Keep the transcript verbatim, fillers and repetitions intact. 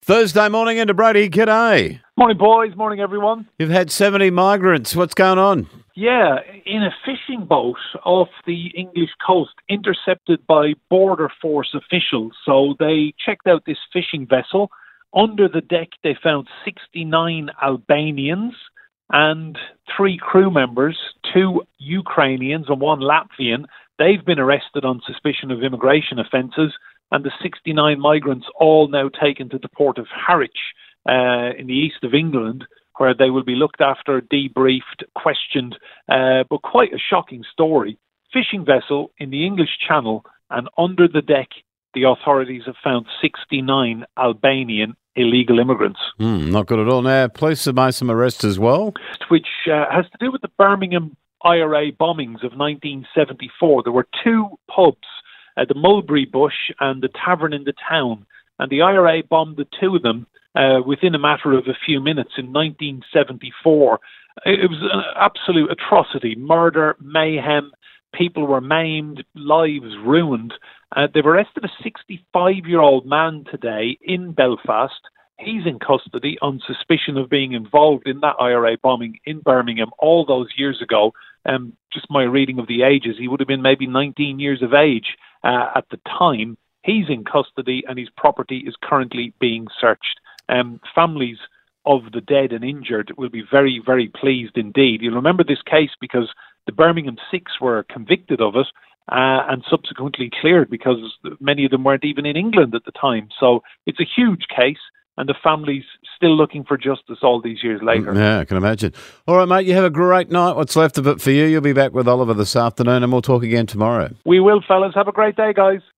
Thursday morning into Brady, g'day. Morning, boys. Morning, everyone. You've had seventy migrants. What's going on? Yeah, in a fishing boat off the English coast, intercepted by Border Force officials. So they checked out this fishing vessel. Under the deck, they found sixty-nine Albanians and three crew members, two Ukrainians and one Latvian. They've been arrested on suspicion of immigration offences, and the sixty-nine migrants all now taken to the port of Harwich uh, in the east of England, where they will be looked after, debriefed, questioned. Uh, but quite a shocking story. Fishing vessel in the English Channel, and under the deck, the authorities have found sixty-nine Albanian illegal immigrants. Mm, not good at all. Now, police have made some arrests as well. Which uh, has to do with the Birmingham I R A bombings of nineteen seventy-four. There were two pubs, uh, the Mulberry Bush and the Tavern in the Town, and the I R A bombed the two of them uh, within a matter of a few minutes in nineteen seventy-four. It was an absolute atrocity, murder, mayhem. People were maimed, lives ruined. Uh, they've arrested a sixty-five-year-old man today in Belfast. He's in custody on suspicion of being involved in that I R A bombing in Birmingham all those years ago. Um, just my reading of the ages, he would have been maybe nineteen years of age uh, at the time. He's in custody and his property is currently being searched. Um, families of the dead and injured will be very, very pleased indeed. You'll remember this case because the Birmingham Six were convicted of it uh, and subsequently cleared because many of them weren't even in England at the time. So it's a huge case, and the family's still looking for justice all these years later. Yeah, I can imagine. All right, mate, you have a great night. What's left of it for you? You'll be back with Oliver this afternoon, and we'll talk again tomorrow. We will, fellas. Have a great day, guys.